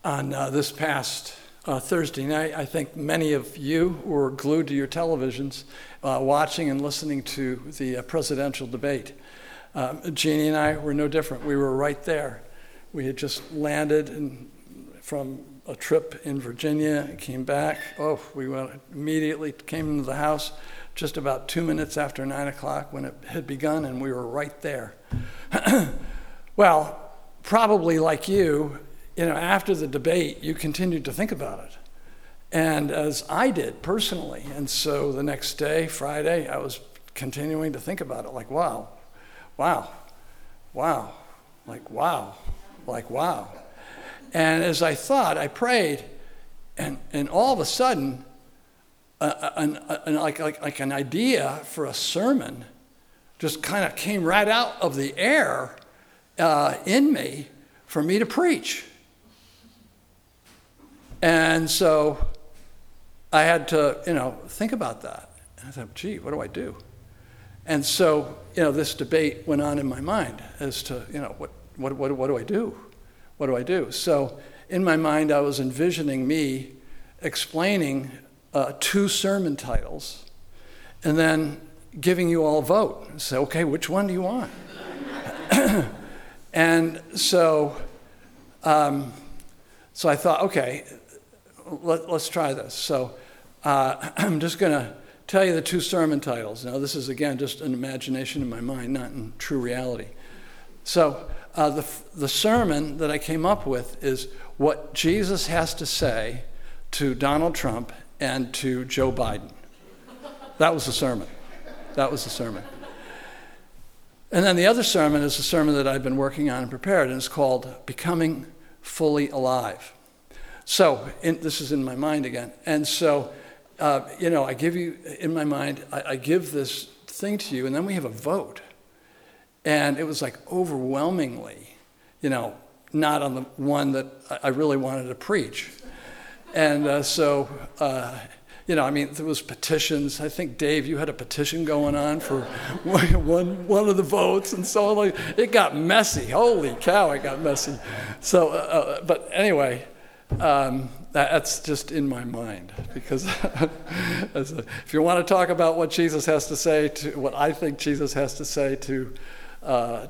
On this past Thursday night, I think many of you were glued to your televisions watching and listening to the presidential debate. Jeannie and I were no different. We were right there. We had just landed from a trip in Virginia, came back. We immediately came into the house just about 2 minutes after 9 o'clock when it had begun, and we were right there. Well, probably like you, after the debate, you continued to think about it. And as I did personally. And so the next day, Friday, I was continuing to think about it, like, wow. And as I thought, I prayed, and all of a sudden, like an idea for a sermon just kind of came right out of the air in me for me to preach. And so I had to, think about that. And I thought, gee, what do I do? And so, this debate went on in my mind as to, what do I do? What do I do? So in my mind, I was envisioning me explaining 2 sermon titles and then giving you all a vote and say, okay, which one do you want? And so I thought, okay, let's try this. So I'm just going to tell you the 2 sermon titles. Now, this is, again, just an imagination in my mind, not in true reality. So the sermon that I came up with is what Jesus has to say to Donald Trump and to Joe Biden. That was the sermon. And then the other sermon is a sermon that I've been working on and prepared, and it's called Becoming Fully Alive. So this is in my mind again. And so, I give you, in my mind, I give this thing to you, and then we have a vote. And it was like overwhelmingly, not on the one that I really wanted to preach. And there was petitions. I think, Dave, you had a petition going on for one of the votes, and so it got messy. Holy cow, it got messy. So, but anyway, that's just in my mind, because if you want to talk about what Jesus has to say, what I think Jesus has to say to the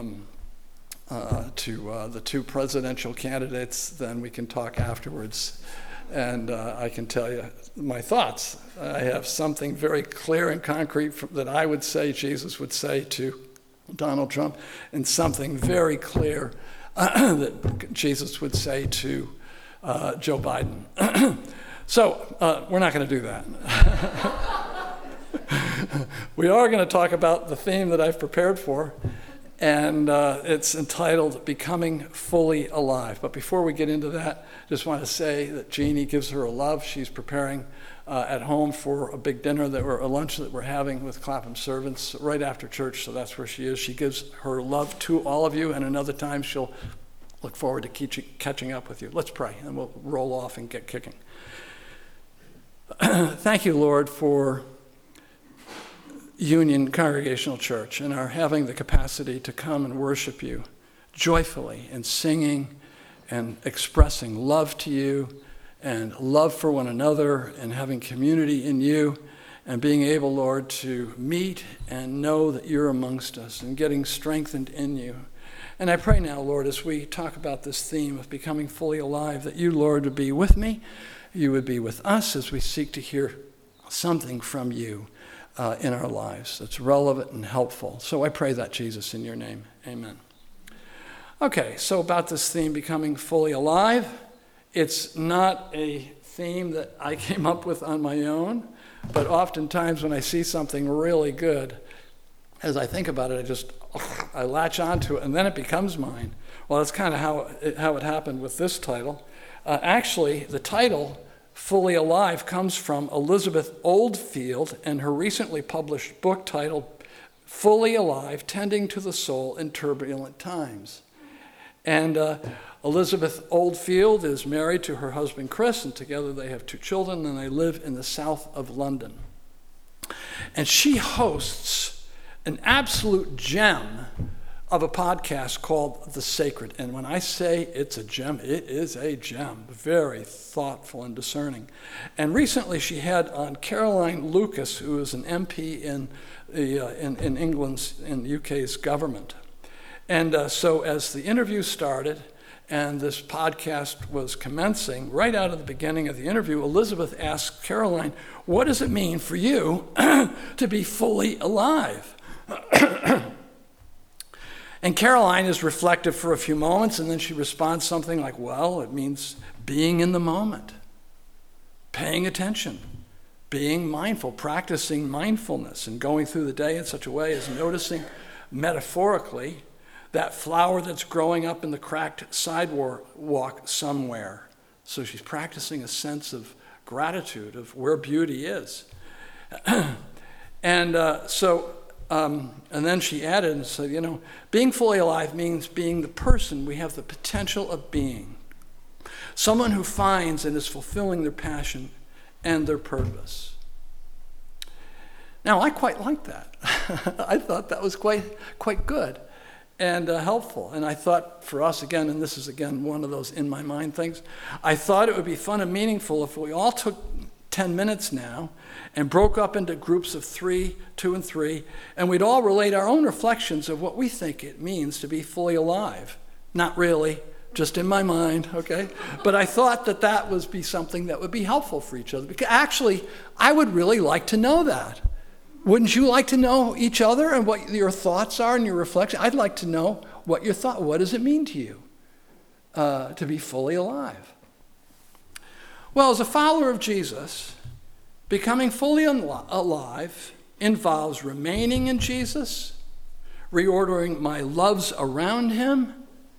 2 presidential candidates, then we can talk afterwards. And I can tell you my thoughts. I have something very clear and concrete that I would say Jesus would say to Donald Trump, and something very clear that Jesus would say to Joe Biden. So we're not going to do that. We are going to talk about the theme that I've prepared for, and it's entitled Becoming Fully Alive. But before we get into that, I just want to say that Jeannie gives her a love. She's preparing at home for a big dinner, a lunch that we're having with Clapham servants right after church, so that's where she is. She gives her love to all of you, and another time she'll look forward to catching up with you. Let's pray, and we'll roll off and get kicking. Thank you, Lord, for Union Congregational Church and our having the capacity to come and worship you joyfully and singing and expressing love to you and love for one another and having community in you and being able, Lord, to meet and know that you're amongst us and getting strengthened in you. And I pray now, Lord, as we talk about this theme of becoming fully alive, that you, Lord, would be with me, you would be with us as we seek to hear something from you in our lives that's relevant and helpful. So I pray that, Jesus, in your name. Amen. Okay, so about this theme, becoming fully alive, it's not a theme that I came up with on my own, but oftentimes when I see something really good, as I think about it, I latch onto it, and then it becomes mine. Well, that's kind of how it happened with this title. Actually, the title, Fully Alive, comes from Elizabeth Oldfield and her recently published book titled Fully Alive, Tending to the Soul in Turbulent Times. And Elizabeth Oldfield is married to her husband, Chris, and together they have 2 children, and they live in the south of London. And she hosts an absolute gem of a podcast called The Sacred. And when I say it's a gem, it is a gem. Very thoughtful and discerning. And recently she had on Caroline Lucas, who is an MP in England's, in the UK's government. And so as the interview started and this podcast was commencing, right out of the beginning of the interview, Elizabeth asked Caroline, what does it mean for you to be fully alive? And Caroline is reflective for a few moments, and then she responds something like, well, it means being in the moment, paying attention, being mindful, practicing mindfulness, and going through the day in such a way as noticing metaphorically that flower that's growing up in the cracked sidewalk somewhere. So she's practicing a sense of gratitude of where beauty is. And then she added and said, being fully alive means being the person we have the potential of being. Someone who finds and is fulfilling their passion and their purpose. Now, I quite liked that. I thought that was quite good and helpful. And I thought for us, again, and this is, again, one of those in my mind things, I thought it would be fun and meaningful if we all took 10 minutes now and broke up into groups of 3, 2 and 3, and we'd all relate our own reflections of what we think it means to be fully alive. Not really, just in my mind, okay? But I thought that would be something that would be helpful for each other. Because actually, I would really like to know that. Wouldn't you like to know each other and what your thoughts are and your reflection? I'd like to know what your thought. What does it mean to you to be fully alive? Well, as a follower of Jesus, becoming fully alive involves remaining in Jesus, reordering my loves around him,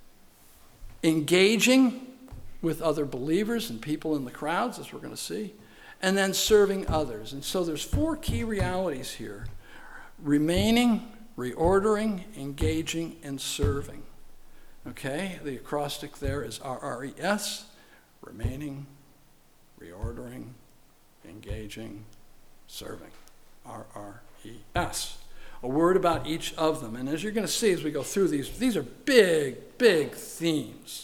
engaging with other believers and people in the crowds, as we're going to see, and then serving others. And so there's 4 key realities here: remaining, reordering, engaging, and serving. Okay? The acrostic there is RRES, remaining, reordering, engaging, serving. RRES. A word about each of them. And as you're going to see as we go through these are big, big themes.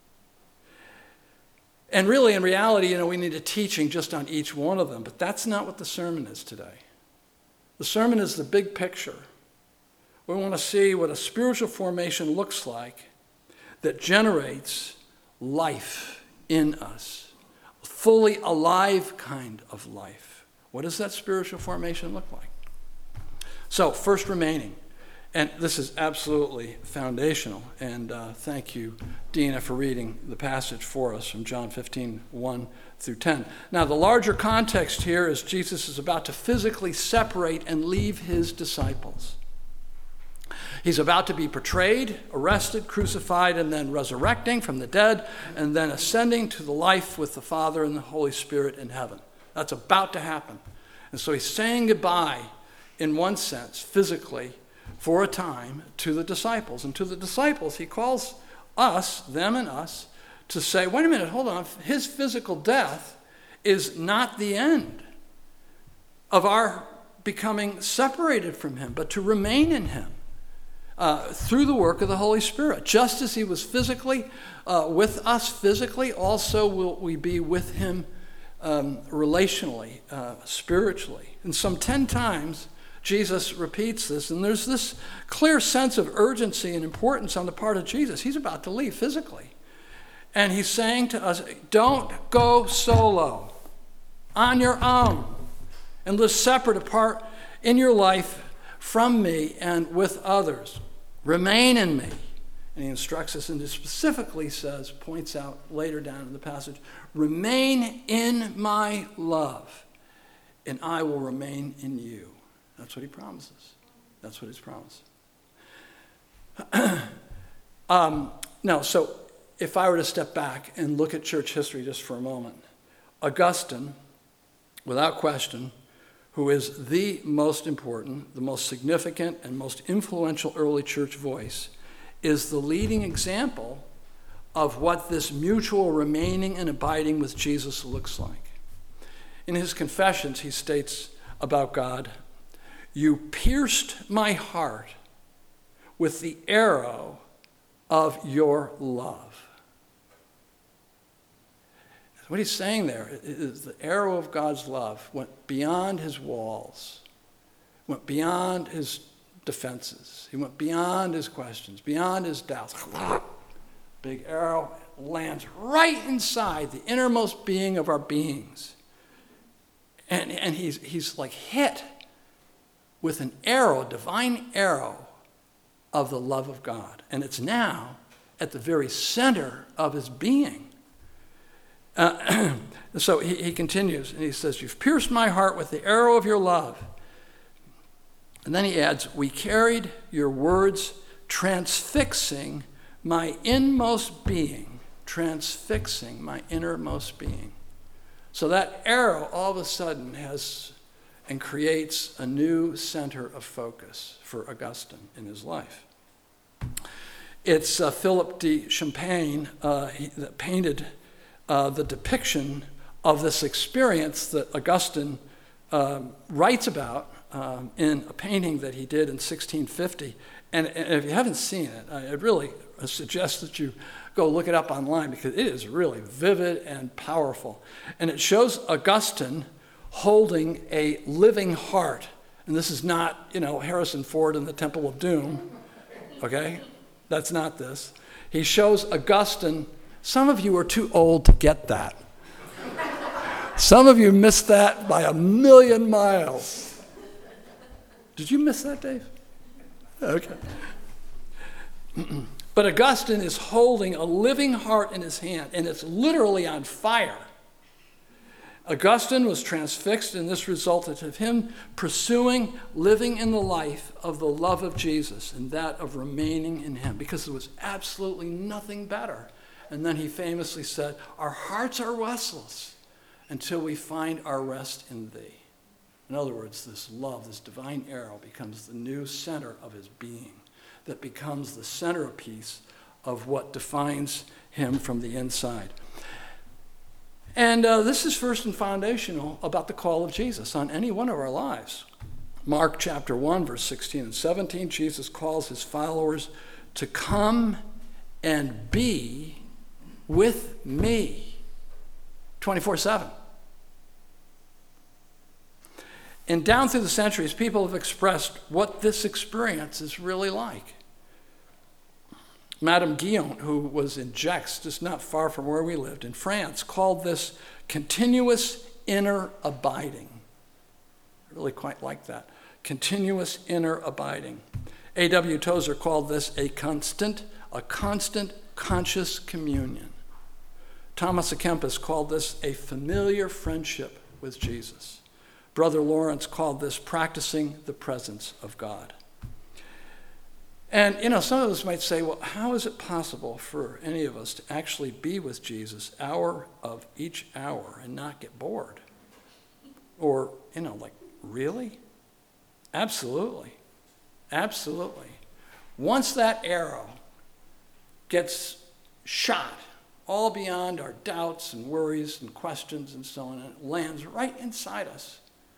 And really, in reality, we need a teaching just on each one of them, but that's not what the sermon is today. The sermon is the big picture. We want to see what a spiritual formation looks like that generates life in us. A fully alive kind of life. What does that spiritual formation look like? So, first, remaining. And this is absolutely foundational. And thank you, Dina, for reading the passage for us from John 15, 1 through 10. Now, the larger context here is Jesus is about to physically separate and leave his disciples. He's about to be betrayed, arrested, crucified, and then resurrecting from the dead, and then ascending to the life with the Father and the Holy Spirit in heaven. That's about to happen. And so he's saying goodbye, in one sense, physically, for a time, to the disciples. And to the disciples, he calls us, them and us, to say, wait a minute, hold on. His physical death is not the end of our becoming separated from him, but to remain in him through the work of the Holy Spirit. Just as he was physically with us physically, also will we be with him relationally, spiritually. And some 10 times, Jesus repeats this, and there's this clear sense of urgency and importance on the part of Jesus. He's about to leave physically. And he's saying to us, don't go solo, on your own, and live separate apart in your life from me and with others. Remain in me. And he instructs us, and he specifically says, points out later down in the passage, remain in my love, and I will remain in you. That's what he promises. That's what he's promised. Now, so if I were to step back and look at church history just for a moment, Augustine, without question, who is the most important, the most significant, and most influential early church voice, is the leading example of what this mutual remaining and abiding with Jesus looks like. In his Confessions, he states about God, "You pierced my heart with the arrow of your love. What he's saying there is the arrow of God's love went beyond his walls, went beyond his defenses. He went beyond his questions, beyond his doubts. Big arrow lands right inside the innermost being of our beings. And he's like hit with an arrow, a divine arrow of the love of God. And it's now at the very center of his being. So he continues, and he says, "You've pierced my heart with the arrow of your love." And then he adds, "We carried your words transfixing my inmost being," transfixing my innermost being. So that arrow all of a sudden has and creates a new center of focus for Augustine in his life. It's Philip de Champagne that painted the depiction of this experience that Augustine writes about in a painting that he did in 1650. And if you haven't seen it, I really suggest that you go look it up online because it is really vivid and powerful. And it shows Augustine holding a living heart. And this is not, Harrison Ford in the Temple of Doom, okay? That's not this. He shows Augustine. Some of you are too old to get that. Some of you missed that by a million miles. Did you miss that, Dave? Okay. But Augustine is holding a living heart in his hand, and it's literally on fire. Augustine was transfixed, and this resulted in him pursuing living in the life of the love of Jesus and that of remaining in him, because there was absolutely nothing better. And then he famously said, "Our hearts are restless until we find our rest in thee." In other words, this love, this divine arrow, becomes the new center of his being, that becomes the centerpiece of what defines him from the inside. And this is first and foundational about the call of Jesus on any one of our lives. Mark chapter 1, verse 16 and 17, Jesus calls his followers to come and be with me 24/7. And down through the centuries, people have expressed what this experience is really like. Madame Guyon, who was in Gex, just not far from where we lived in France, called this continuous inner abiding. I really quite like that. Continuous inner abiding. A.W. Tozer called this a constant conscious communion. Thomas à Kempis called this a familiar friendship with Jesus. Brother Lawrence called this practicing the presence of God. And, some of us might say, well, how is it possible for any of us to actually be with Jesus hour of each hour and not get bored? Or, really? Absolutely. Absolutely. Once that arrow gets shot all beyond our doubts and worries and questions and so on, and it lands right inside us,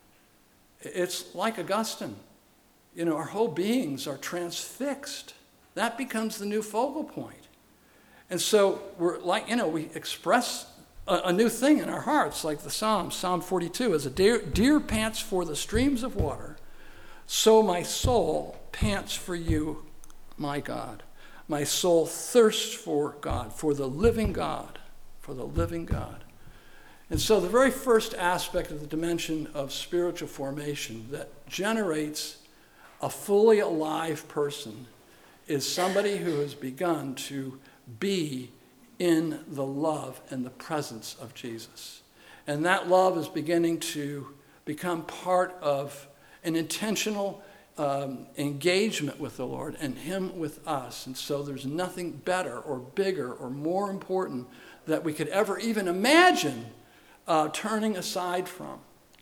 it's like Augustine. Our whole beings are transfixed. That becomes the new focal point. And so we're like, we express a new thing in our hearts, like the Psalms. Psalm 42, as a deer pants for the streams of water, so my soul pants for you, my God. My soul thirsts for God, for the living God, for the living God. And so the very first aspect of the dimension of spiritual formation that generates a fully alive person is somebody who has begun to be in the love and the presence of Jesus. And that love is beginning to become part of an intentional engagement with the Lord and him with us. And so there's nothing better or bigger or more important that we could ever even imagine turning aside from.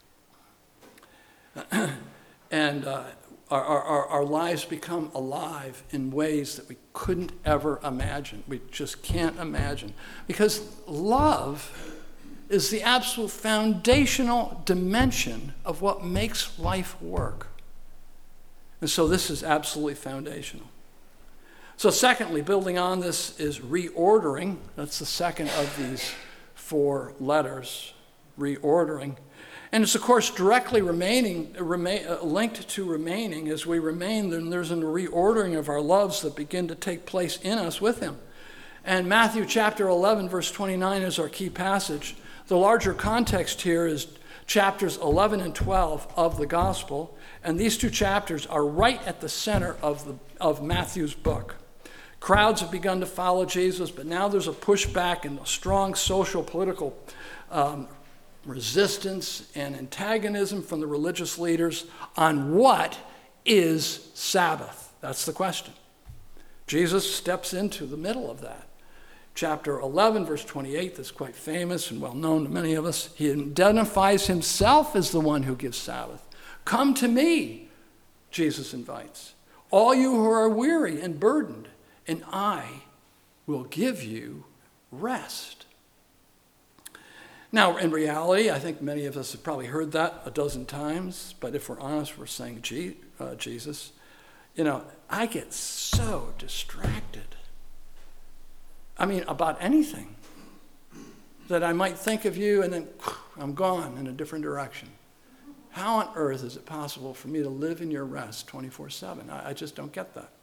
And our lives become alive in ways that we couldn't ever imagine. We just can't imagine. Because love is the absolute foundational dimension of what makes life work. And so this is absolutely foundational. So secondly, building on this is reordering. That's the second of these 4 letters, reordering. And it's, of course, directly linked to remaining. As we remain, then there's a reordering of our loves that begin to take place in us with him. And Matthew chapter 11, verse 29 is our key passage. The larger context here is chapters 11 and 12 of the gospel. And these 2 chapters are right at the center of Matthew's book. Crowds have begun to follow Jesus, but now there's a pushback and a strong social, political resistance and antagonism from the religious leaders on what is Sabbath. That's the question. Jesus steps into the middle of that. Chapter 11, verse 28, that's quite famous and well known to many of us. He identifies himself as the one who gives Sabbath. Come to me, Jesus invites, all you who are weary and burdened, and I will give you rest. Now, in reality, I think many of us have probably heard that a dozen times, but if we're honest, we're saying, Jesus, I get so distracted. I mean, about anything, that I might think of you and then I'm gone in a different direction. How on earth is it possible for me to live in your rest 24/7? I just don't get that.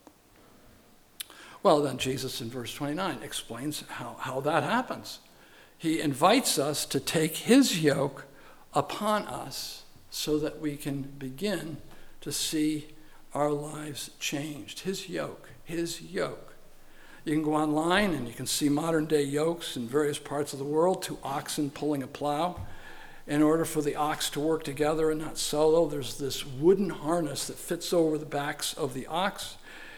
Well, then Jesus in verse 29 explains how that happens. He invites us to take his yoke upon us so that we can begin to see our lives changed. His yoke, his yoke. You can go online and you can see modern day yokes in various parts of the world, 2 oxen pulling a plow. In order for the ox to work together and not solo, there's this wooden harness that fits over the backs of the ox.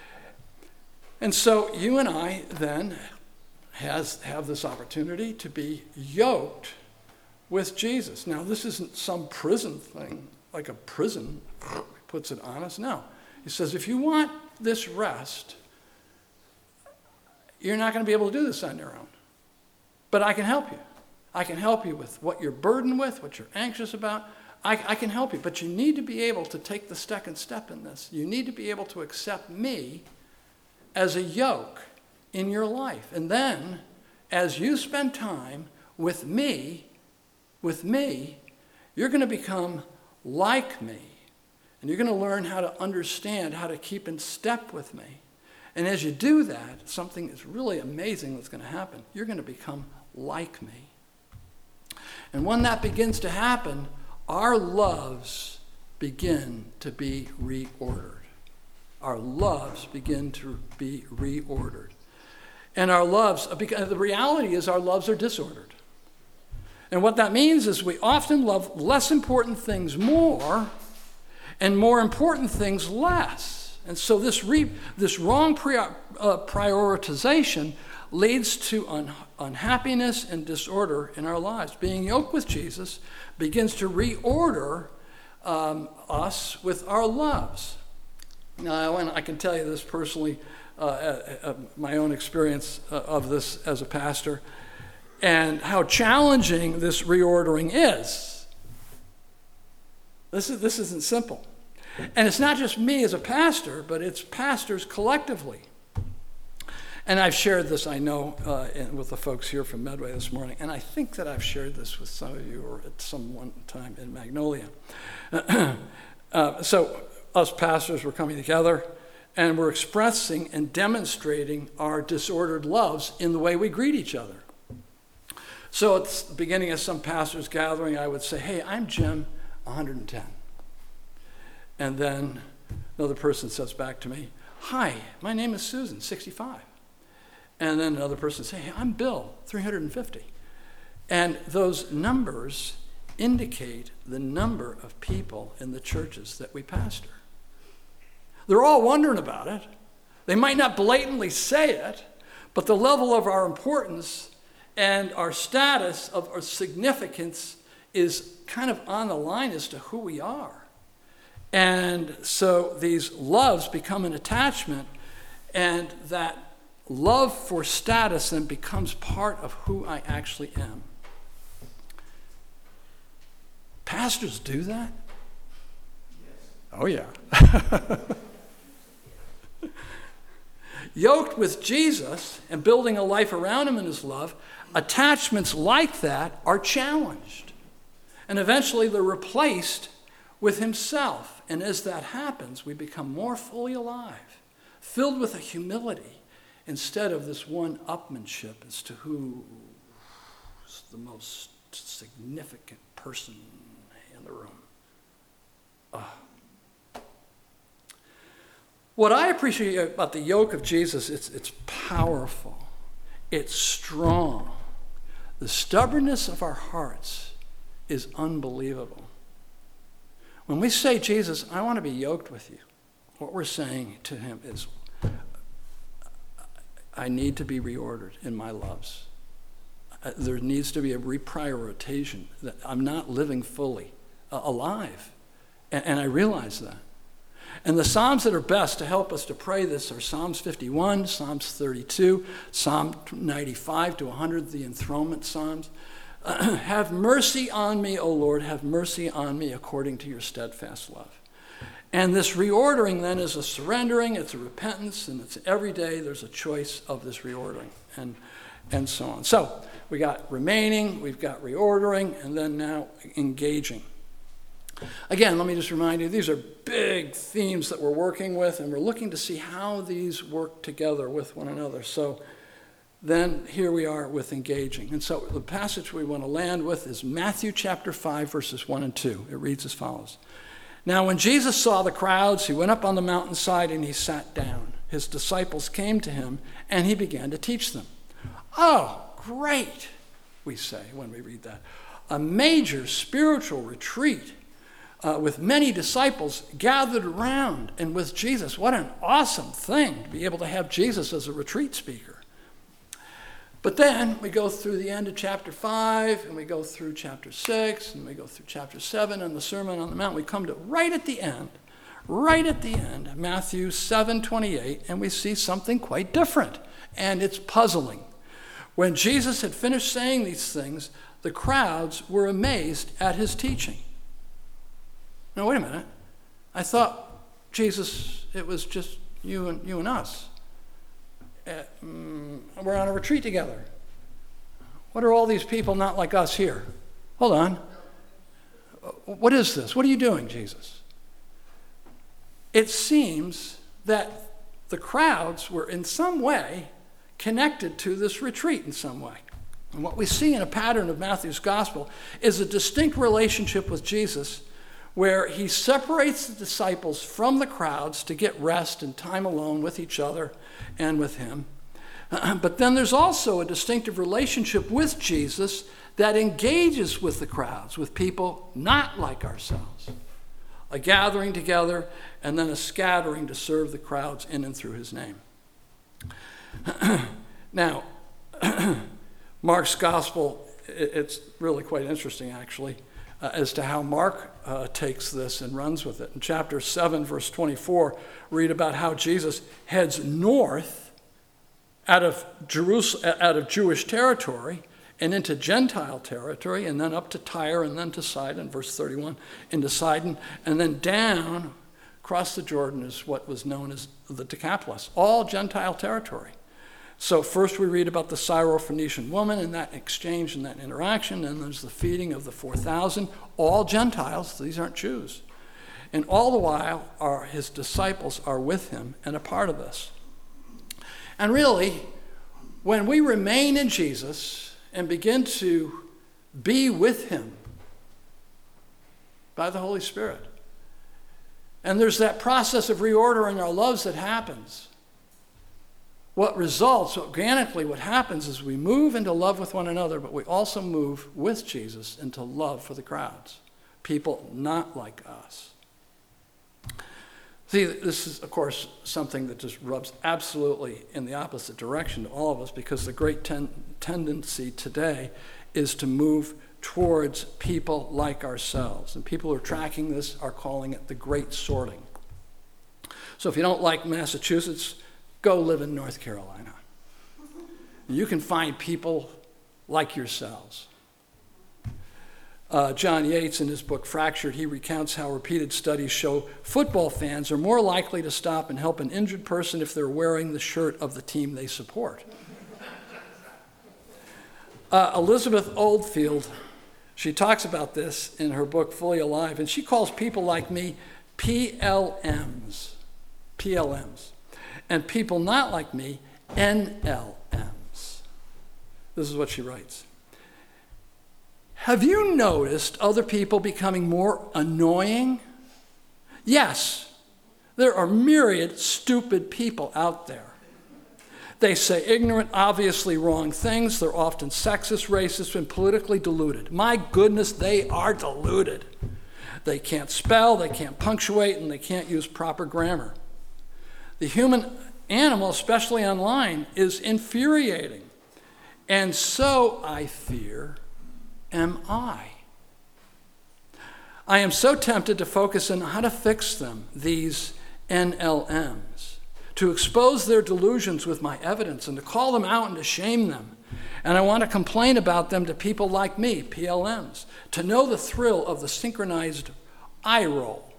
And so you and I then have this opportunity to be yoked with Jesus. Now, this isn't some prison thing, like a prison puts it on us. No. He says, if you want this rest, you're not going to be able to do this on your own. But I can help you. I can help you with what you're burdened with, what you're anxious about. I can help you. But you need to be able to take the second step in this. You need to be able to accept me as a yoke in your life. And then, as you spend time with me, you're going to become like me. And you're going to learn how to understand how to keep in step with me. And as you do that, something is really amazing that's going to happen. You're going to become like me. And when that begins to happen, our loves begin to be reordered. Our loves begin to be reordered. And our loves, because the reality is our loves are disordered. And what that means is we often love less important things more and more important things less. And so this wrong prioritization leads to unhappiness and disorder in our lives. Being yoked with Jesus begins to reorder us with our loves. Now, and I can tell you this personally, my own experience of this as a pastor, and how challenging this reordering is. This isn't simple. And it's not just me as a pastor, but it's pastors collectively. And I've shared this, I know, with the folks here from Medway this morning, and I think that I've shared this with some of you or at some one time in Magnolia. So us pastors were coming together, and we're expressing and demonstrating our disordered loves in the way we greet each other. So at the beginning of some pastors' gathering, I would say, hey, I'm Jim, 110. And then another person says back to me, hi, my name is Susan, 65. And then another person says, hey, I'm Bill, 350. And those numbers indicate the number of people in the churches that we pastor. They're all wondering about it. They might not blatantly say it, but the level of our importance and our status of our significance is kind of on the line as to who we are. And so these loves become an attachment, and that love for status then becomes part of who I actually am. Pastors do that? Yes. Oh, yeah. Yoked with Jesus and building a life around him in his love, attachments like that are challenged. And eventually they're replaced with himself. And as that happens, we become more fully alive, filled with a humility instead of this one-upmanship as to who's the most significant person in the room. What I appreciate about the yoke of Jesus, it's powerful. It's strong. The stubbornness of our hearts is unbelievable. When we say, Jesus, I want to be yoked with you, what we're saying to him is, I need to be reordered in my loves. There needs to be a reprioritization. That I'm not living fully alive. And I realize that. And the Psalms that are best to help us to pray this are Psalms 51, Psalms 32, Psalm 95 to 100, the enthronement Psalms. Have mercy on me, O Lord, have mercy on me according to your steadfast love. And this reordering then is a surrendering, it's a repentance, and it's every day there's a choice of this reordering and so on. So we got remaining, we've got reordering, and then now engaging. Again, let me just remind you, these are big themes that we're working with, and we're looking to see how these work together with one another. So then here we are with engaging. And so the passage we want to land with is Matthew chapter 5, verses 1 and 2. It reads as follows. Now when Jesus saw the crowds, he went up on the mountainside and he sat down. His disciples came to him, and he began to teach them. Oh, great, we say when we read that. A major spiritual retreat. With many disciples gathered around and with Jesus. What an awesome thing to be able to have Jesus as a retreat speaker. But then we go through the end of chapter 5, and we go through chapter 6, and we go through chapter 7 and the Sermon on the Mount. We come to right at the end, Matthew 7:28, and we see something quite different, and it's puzzling. When Jesus had finished saying these things, the crowds were amazed at his teaching. Now, wait a minute. I thought, Jesus, it was just you and us. We're on a retreat together. What are all these people not like us here? Hold on. What is this? What are you doing, Jesus? It seems that the crowds were in some way connected to this retreat in some way. And what we see in a pattern of Matthew's gospel is a distinct relationship with Jesus where he separates the disciples from the crowds to get rest and time alone with each other and with him. But then there's also a distinctive relationship with Jesus that engages with the crowds, with people not like ourselves. A gathering together and then a scattering to serve the crowds in and through his name. Now, Mark's gospel, it's really quite interesting actually, as to how Mark takes this and runs with it. In chapter 7, verse 24, read about how Jesus heads north out of Jewish territory and into Gentile territory, and then up to Tyre and then to Sidon, verse 31, into Sidon, and then down across the Jordan is what was known as the Decapolis, all Gentile territory. So first we read about the Syrophoenician woman and that exchange and that interaction, and there's the feeding of the 4,000, all Gentiles, these aren't Jews. And all the while, his disciples are with him and a part of this. And really, when we remain in Jesus and begin to be with him by the Holy Spirit, and there's that process of reordering our loves that happens, organically what happens is we move into love with one another, but we also move with Jesus into love for the crowds, people not like us. See, this is, of course, something that just rubs absolutely in the opposite direction to all of us, because the great tendency today is to move towards people like ourselves. And people who are tracking this are calling it the great sorting. So if you don't like Massachusetts, go live in North Carolina. You can find people like yourselves. John Yates, in his book Fractured, he recounts how repeated studies show football fans are more likely to stop and help an injured person if they're wearing the shirt of the team they support. Elizabeth Oldfield, she talks about this in her book Fully Alive, and she calls people like me PLMs, and people not like me NLMs. This is what she writes. Have you noticed other people becoming more annoying? Yes, there are myriad stupid people out there. They say ignorant, obviously wrong things. They're often sexist, racist, and politically deluded. My goodness, they are deluded. They can't spell, they can't punctuate, and they can't use proper grammar. The human animal, especially online, is infuriating. And so, I fear, am I. I am so tempted to focus on how to fix them, these NLMs, to expose their delusions with my evidence and to call them out and to shame them. And I want to complain about them to people like me, PLMs, to know the thrill of the synchronized eye roll,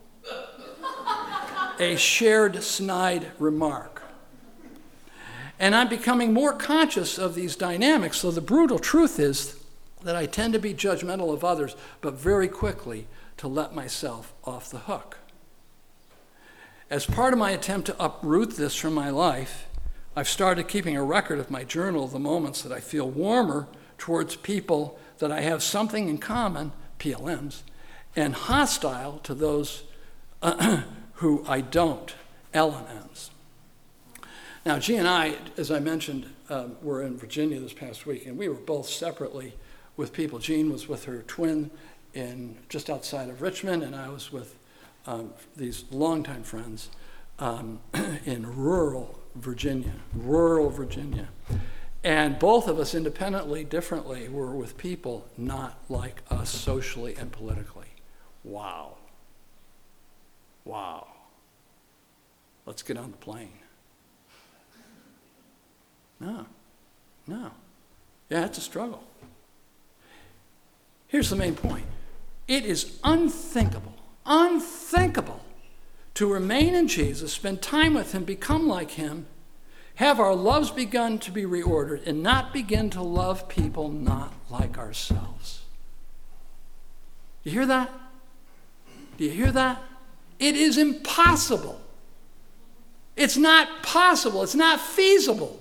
a shared snide remark. And I'm becoming more conscious of these dynamics, so the brutal truth is that I tend to be judgmental of others, but very quickly to let myself off the hook. As part of my attempt to uproot this from my life, I've started keeping a record of my journal of the moments that I feel warmer towards people that I have something in common, PLMs, and hostile to those who I don't, LMMs. Now, G and I, as I mentioned, were in Virginia this past week, and we were both separately with people. Jean was with her twin just outside of Richmond, and I was with these longtime friends in rural Virginia. And both of us, independently, differently, were with people not like us socially and politically. Wow. Let's get on the plane. No. Yeah, it's a struggle. Here's the main point. It is unthinkable to remain in Jesus, spend time with him, become like him, have our loves begun to be reordered, and not begin to love people not like ourselves. You hear that? Do you hear that? It is impossible. It's not possible. It's not feasible.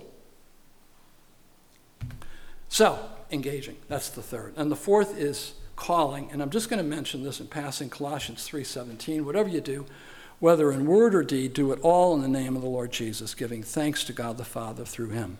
So, engaging. That's the third. And the fourth is calling. And I'm just going to mention this in passing, Colossians 3:17. Whatever you do, whether in word or deed, do it all in the name of the Lord Jesus, giving thanks to God the Father through him.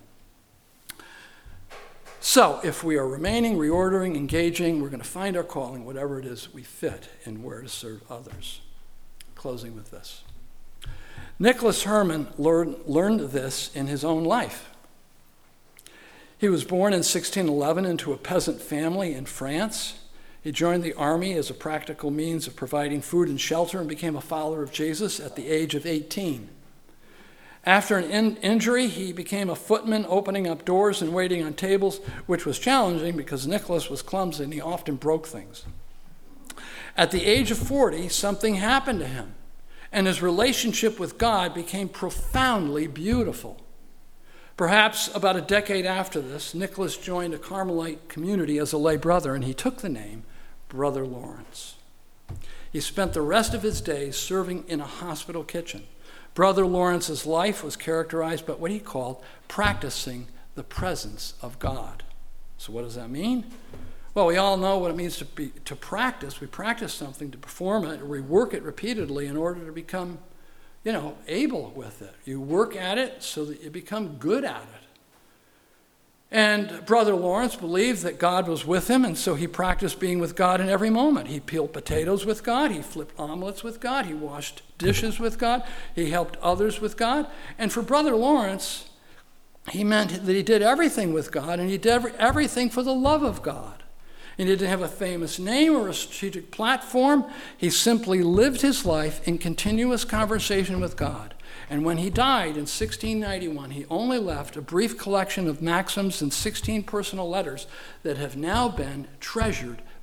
So, if we are remaining, reordering, engaging, we're going to find our calling, whatever it is we fit in where to serve others. Closing with this. Nicholas Herman learned this in his own life. He was born in 1611 into a peasant family in France. He joined the army as a practical means of providing food and shelter and became a follower of Jesus at the age of 18. After an injury, he became a footman, opening up doors and waiting on tables, which was challenging because Nicholas was clumsy and he often broke things. At the age of 40, something happened to him, and his relationship with God became profoundly beautiful. Perhaps about a decade after this, Nicholas joined a Carmelite community as a lay brother, and he took the name Brother Lawrence. He spent the rest of his days serving in a hospital kitchen. Brother Lawrence's life was characterized by what he called practicing the presence of God. So what does that mean? Well, we all know what it means to practice. We practice something, to perform it, or we work it repeatedly in order to become able with it. You work at it so that you become good at it. And Brother Lawrence believed that God was with him, and so he practiced being with God in every moment. He peeled potatoes with God. He flipped omelets with God. He washed dishes with God. He helped others with God. And for Brother Lawrence, he meant that he did everything with God, and he did everything for the love of God. He didn't have a famous name or a strategic platform. He simply lived his life in continuous conversation with God. And when he died in 1691, he only left a brief collection of maxims and 16 personal letters that have now been treasured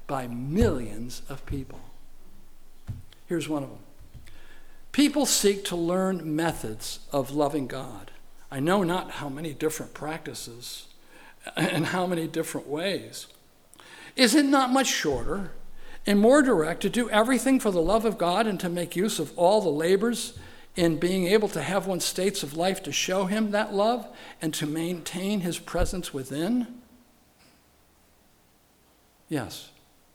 by millions of people. Here's one of them. People seek to learn methods of loving God. I know not how many different practices and how many different ways. Is it not much shorter and more direct to do everything for the love of God and to make use of all the labors in being able to have one's states of life to show him that love and to maintain his presence within? Yes.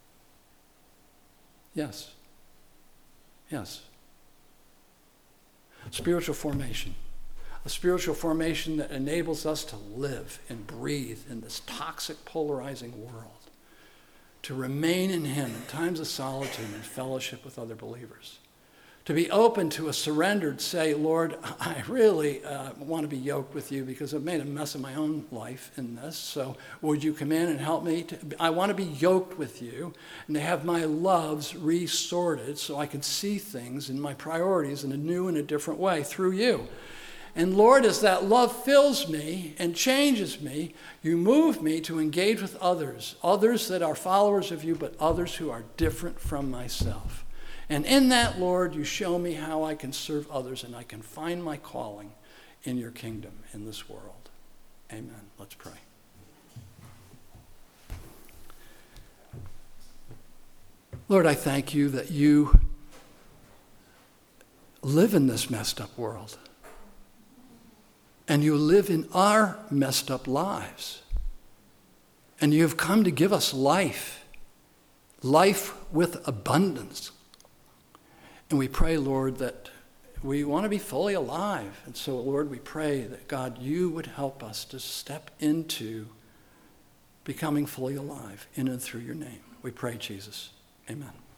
Yes. Yes. Spiritual formation. A spiritual formation that enables us to live and breathe in this toxic, polarizing world. To remain in him in times of solitude and fellowship with other believers. To be open to a surrendered say, Lord, I really want to be yoked with you because I've made a mess of my own life in this. So would you come in and help me? I want to be yoked with you and to have my loves resorted so I can see things and my priorities in a new and a different way through you. And Lord, as that love fills me and changes me, you move me to engage with others that are followers of you, but others who are different from myself. And in that, Lord, you show me how I can serve others and I can find my calling in your kingdom in this world. Amen. Let's pray. Lord, I thank you that you live in this messed up world. And you live in our messed up lives. And you have come to give us life with abundance. And we pray, Lord, that we want to be fully alive. And so, Lord, we pray that, God, you would help us to step into becoming fully alive in and through your name. We pray, Jesus. Amen.